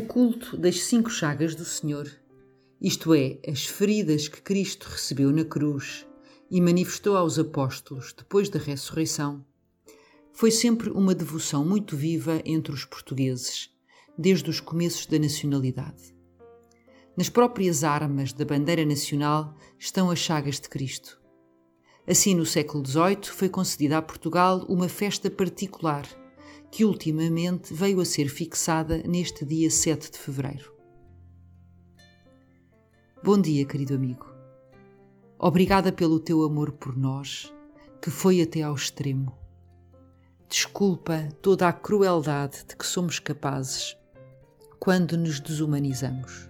culto das 5 chagas do Senhor, isto é, as feridas que Cristo recebeu na cruz e manifestou aos apóstolos depois da ressurreição, foi sempre uma devoção muito viva entre os portugueses, desde os começos da nacionalidade. Nas próprias armas da bandeira nacional estão as chagas de Cristo. Assim, no século XVIII, foi concedida a Portugal uma festa particular, que ultimamente veio a ser fixada neste dia 7 de fevereiro. Bom dia, querido amigo. Obrigada pelo teu amor por nós, que foi até ao extremo. Desculpa toda a crueldade de que somos capazes quando nos desumanizamos.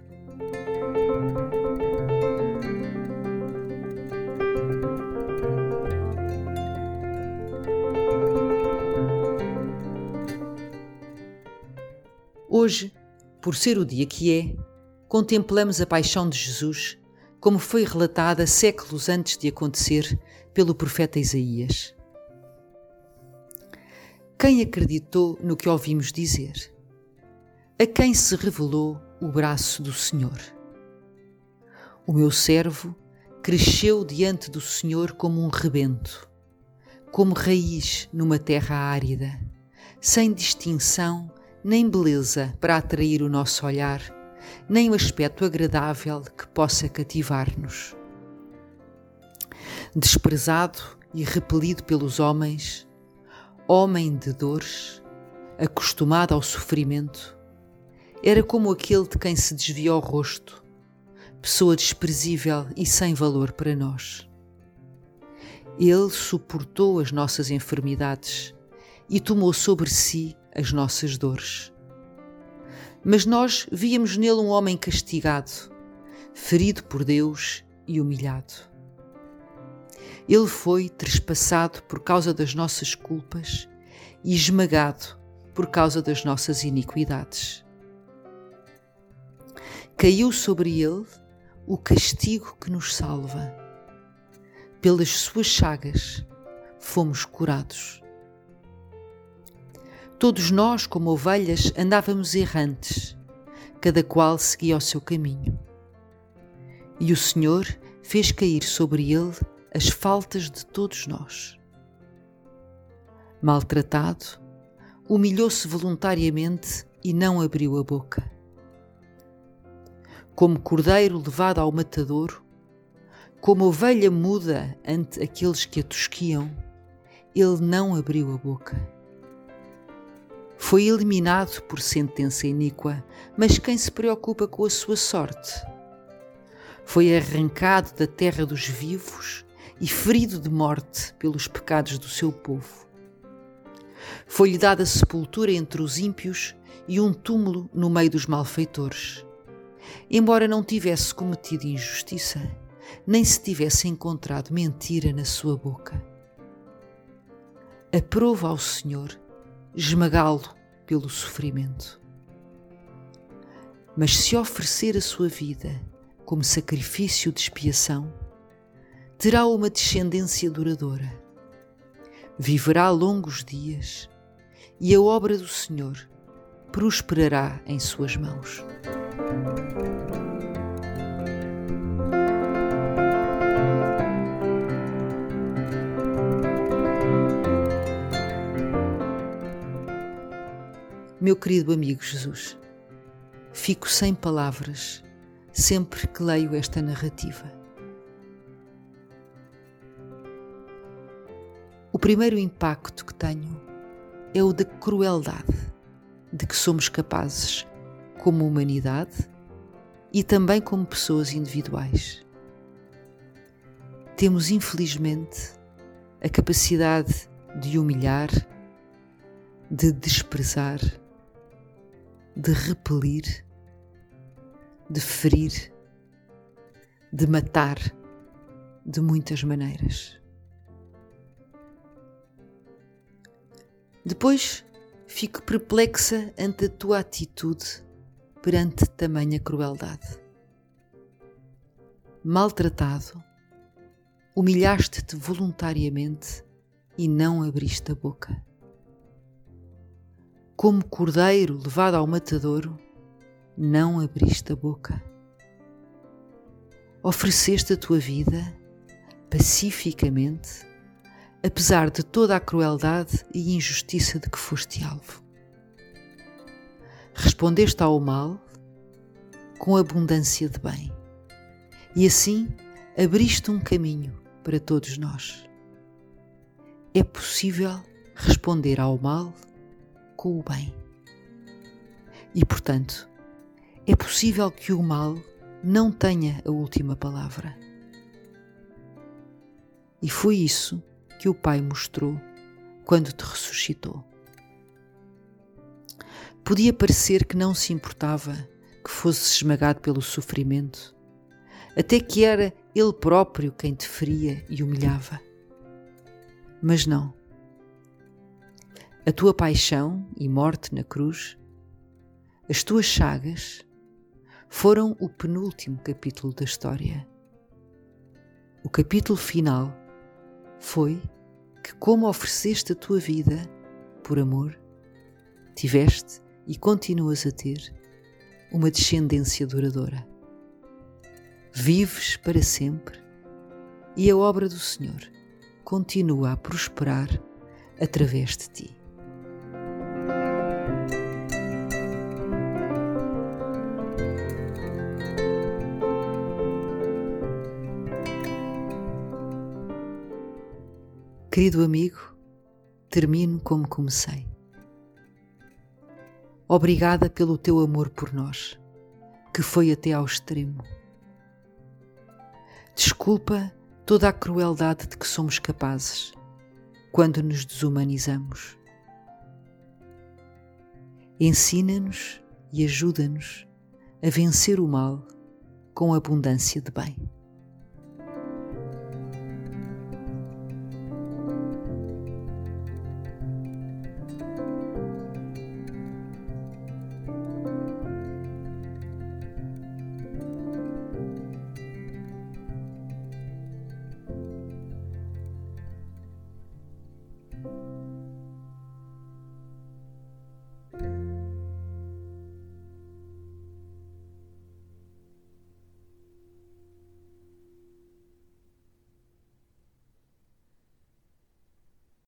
Hoje, por ser o dia que é, contemplamos a paixão de Jesus como foi relatada séculos antes de acontecer pelo profeta Isaías. Quem acreditou no que ouvimos dizer? A quem se revelou o braço do Senhor? O meu servo cresceu diante do Senhor como um rebento, como raiz numa terra árida, sem distinção nem beleza para atrair o nosso olhar, nem o aspecto agradável que possa cativar-nos. Desprezado e repelido pelos homens, homem de dores, acostumado ao sofrimento, era como aquele de quem se desvia o rosto, pessoa desprezível e sem valor para nós. Ele suportou as nossas enfermidades e tomou sobre si as nossas dores. Mas nós víamos nele um homem castigado, ferido por Deus e humilhado. Ele foi trespassado por causa das nossas culpas e esmagado por causa das nossas iniquidades. Caiu sobre ele o castigo que nos salva. Pelas suas chagas fomos curados. Todos nós, como ovelhas, andávamos errantes, cada qual seguia o seu caminho. E o Senhor fez cair sobre ele as faltas de todos nós. Maltratado, humilhou-se voluntariamente e não abriu a boca. Como cordeiro levado ao matadouro, como ovelha muda ante aqueles que a tosquiam, ele não abriu a boca. Foi eliminado por sentença iníqua, mas quem se preocupa com a sua sorte? Foi arrancado da terra dos vivos e ferido de morte pelos pecados do seu povo. Foi-lhe dada sepultura entre os ímpios e um túmulo no meio dos malfeitores. Embora não tivesse cometido injustiça, nem se tivesse encontrado mentira na sua boca. Aprova ao Senhor esmagá-lo pelo sofrimento. Mas se oferecer a sua vida como sacrifício de expiação, terá uma descendência duradoura. Viverá longos dias e a obra do Senhor prosperará em suas mãos. Meu querido amigo Jesus, fico sem palavras sempre que leio esta narrativa. O primeiro impacto que tenho é o da crueldade de que somos capazes como humanidade e também como pessoas individuais. Temos, infelizmente, a capacidade de humilhar, de desprezar, de repelir, de ferir, de matar de muitas maneiras. Depois fico perplexa ante a tua atitude perante tamanha crueldade. Maltratado, humilhaste-te voluntariamente e não abriste a boca. Como cordeiro levado ao matadouro, não abriste a boca. Ofereceste a tua vida pacificamente, apesar de toda a crueldade e injustiça de que foste alvo. Respondeste ao mal com abundância de bem e assim abriste um caminho para todos nós. É possível responder ao mal com o bem. E, portanto, é possível que o mal não tenha a última palavra. E foi isso que o Pai mostrou quando te ressuscitou. Podia parecer que não se importava que fosses esmagado pelo sofrimento, até que era Ele próprio quem te feria e humilhava. Mas não. A tua paixão e morte na cruz, as tuas chagas, foram o penúltimo capítulo da história. O capítulo final foi que, como ofereceste a tua vida por amor, tiveste e continuas a ter uma descendência duradoura. Vives para sempre e a obra do Senhor continua a prosperar através de ti. Querido amigo, termino como comecei. Obrigada pelo teu amor por nós, que foi até ao extremo. Desculpa toda a crueldade de que somos capazes quando nos desumanizamos. Ensina-nos e ajuda-nos a vencer o mal com abundância de bem.